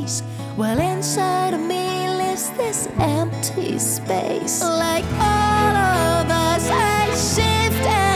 face, while inside of me lives this empty space. Like all of us, I shift